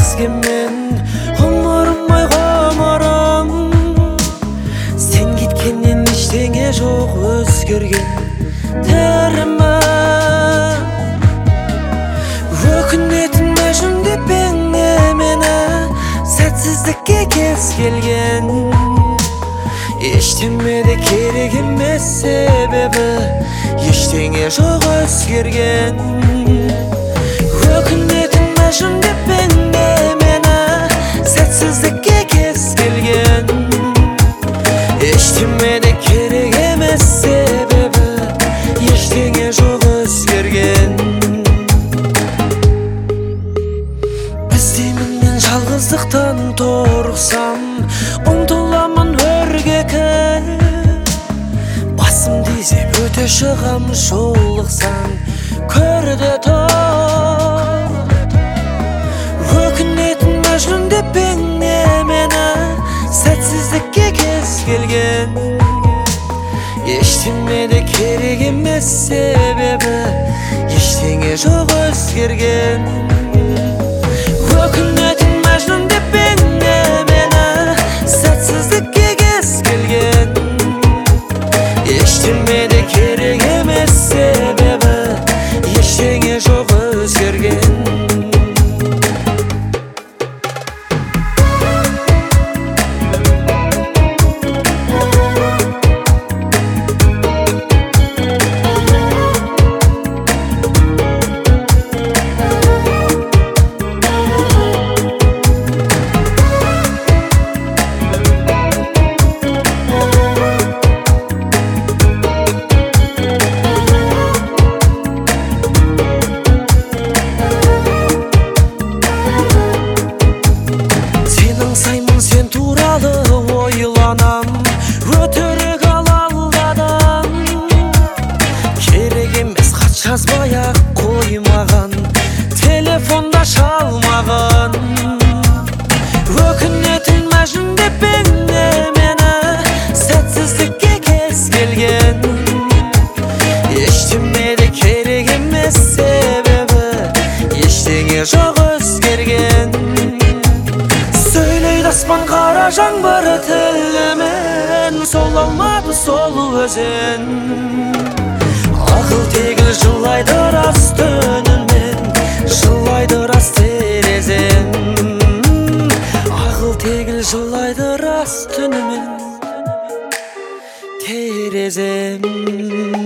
кезгенмен ғұмырым ай ғұмырым, сен кеткеннен ештеңе жоқ өзгерген тірімі. Өкінетін мәжүндеп мені сәтсіздікке кез келген, ештеме де керек емес себебі ештеңе жоқ өзгерген. Өкінетін мәжүндеп мені сәтсіздікке кез келген, ештеме де керек емес себебі ештеңе жоқ өзгерген. Іздеймін мен жалғыздықтан торықсам, ұмтыламын өрге басым дезеп өте шығам, жолықсаң көрде тұр. Өкінетін мәжнүндеп мені сәтсіздікке кез келген, ештеме де керек емес себебі ештеңе жоқ өзгерген. Өкінетін мәжнүндеп мені сәтсіздікке кез келген, ештеме де керек емес себебі ештеңе жоқ өзгерген. Сен туралы ойланам, өтірік алалдадым. Керек емес хат жазбай-ақ қоймаған, телефонда шалмаған. Өкінетін мәжнүндеп мені сәтсіздікке кез келген, ештеме де керек емес себебі ештеңе жоқ өзгерген. Сөйлейді аспан қара жаңбыр тілімен, сол алмады сол өзен. Ақыл тегіл жылайды рас түнімен, жылайды рас терезем. Ақыл тегіл жылайды рас түнімен, терезем.